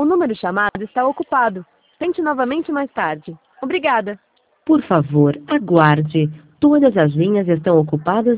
número chamado está ocupado. Tente novamente mais tarde. Obrigada. Por favor, aguarde. Todas as linhas estão ocupadas